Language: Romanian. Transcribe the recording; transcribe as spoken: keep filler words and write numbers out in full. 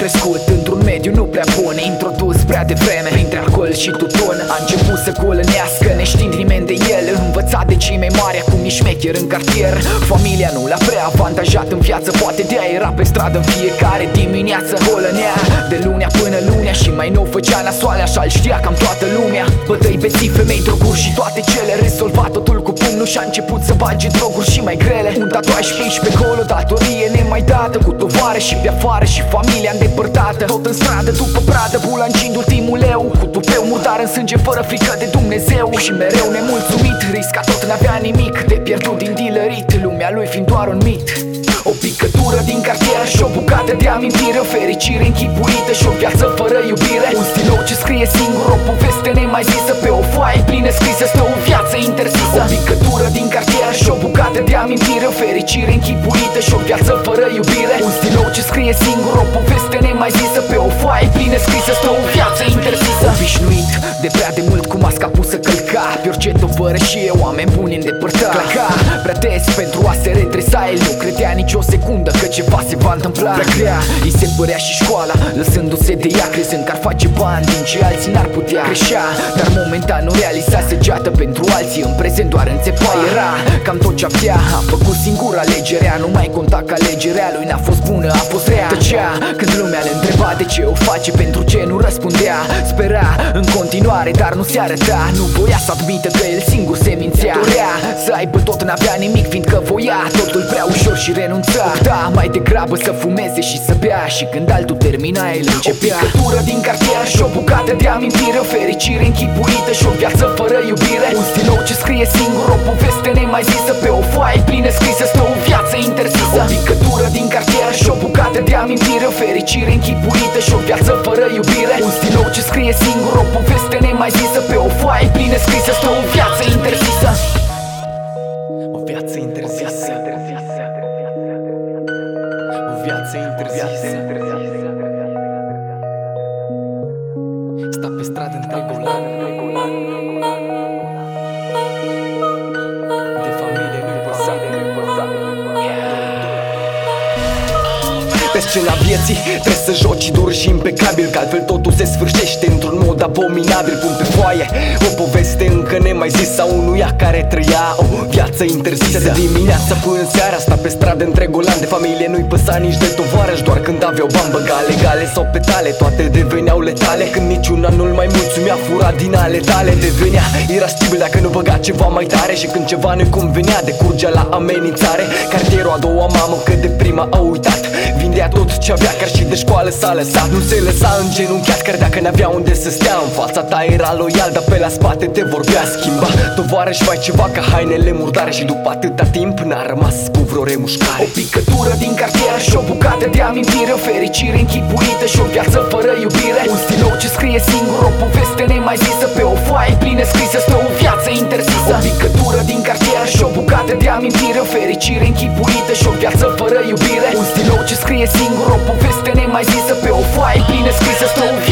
crescut într-un mediu nu prea bun, introdus prea devreme printre alcool și tutun. A început să colănească neștiind nimeni de el, învățat de cei mai mari, acum e șmecher în cartier. Familia nu l-a prea avantajat în viață, poate de-aia era pe stradă în fiecare dimineață. Colănea de lunea până lunea și mai nou făcea nasoale, așa-l știa cam toată lumea. Bătăi, beții, femei, droguri și toate cele, rezolva totul cu pumnul și a început să bage droguri și mai grele. Un tatuaj pe aici pe acolo, datorie nemai dată, cu tovară și pe afară și familia îndepărtată. Tot în stradă după pradă, bulangind ultimul leu, cu tupeu murdar în sânge fără frică de Dumnezeu. Și mereu nemulțumit, risca tot n-avea nimic de pierdut din dealerit, lumea lui fiind doar un mit. O picătură din cartier și o bucată de amintire, o fericire închipuită și o viață fără iubire. Un stilou ce scrie singur o poveste nemai zisă, pe o foaie plină scrisă stă o viață interzisă. O picătură din cartier și o bucată de amintire, o fericire închipuită și o viață fără iubire. Un stilou ce scrie singur o poveste nemai zisă, pe o foaie plină scrisă stă o viață interzisă. Obișnuit de prea de mult cu masca pusă călca, pe orice tovărășie oameni buni îndepărta. Claca prea des pentru a se redresa, el nu credea nici o secundă că ceva se va întâmpla. Prea grea îi se părea și școala, lăsându-se de ea, crezând că ar face bani din ce alții n-ar putea. Creșea, dar momentan nu realiza săgeată pentru alții, în prezent doar înțepa. Era cam tot ce avea, a făcut singur alegerea, nu mai conta că alegerea lui n-a fost bună, a fost rea. Tăcea când lumea le întreba de ce o face, pentru ce nu răspundea. Spera în continuare, dar nu se arăta, nu voia să admită că el singur se mințea. Dorea să aibă tot, n-avea nimic, fiindcă voia totul prea ușor și renunța. Da, mai degrabă să fumeze și să bea, și când altul termina, el începea. O picătură din cartier și o bucată de amintire, o fericire închipuită și o viață fără iubire. Un stilou ce scrie singur o poveste nemai zisă, pe o foaie plină scrisă stă o viață interzisă. O picătură din cartier și o bucată de amintire, o fericire închipuită și o viață fără iubire. Un stilou ce scrie singur o poveste nemai zisă, pe o foaie plină scrisă stă o viață interzisă. O viață interzisă. O viață interzisă. Sta pe stradă întregul an, de familie nu-i păsa. Pe scena vieții trebuie să joci dur și impecabil, că altfel totul se sfârșește într-un mod abominabil. Pun pe foaie o poveste încă nemai zisă a unuia care trăia o viață interzisă. De dimineața până seara sta pe stradă întregul an, de familie nu-i păsa nici de tovarăși, doar când aveau bani băgale, gale sau petale, toate deveneau letale. Când niciuna nu-l mai mulțumea, fura din ale tale. Devenea irastibil dacă nu băga ceva mai tare, și când ceva nu-i convenea, decurgea la amenințare. Cartierul a doua mamă, că de prima a uitat, vindea tot ce avea, chiar și de școală s-a lăsat. Nu se lăsa îngenunchiat, chiar dacă n-avea unde să stea. În fața ta era loial, dar pe la spate te vorbea. Schimba tovarăși, fai ceva ca hainele murdare, și după atâta timp n-a rămas cu vreo remușcare. O picătură din cartier și o bucată de amintire, o fericire închipuită și o viață fără iubire. Un stilou ce scrie singur o poveste nemai zisă, pe o foaie plină scrisă stă o viață interzisă. O picătură din cartier și o bucată de amintire, o fericire închipuită și o viață fără iubire. Un stilou ce scrie singur o poveste nemai zisă, pe o foaie plină scrisă stă o viață.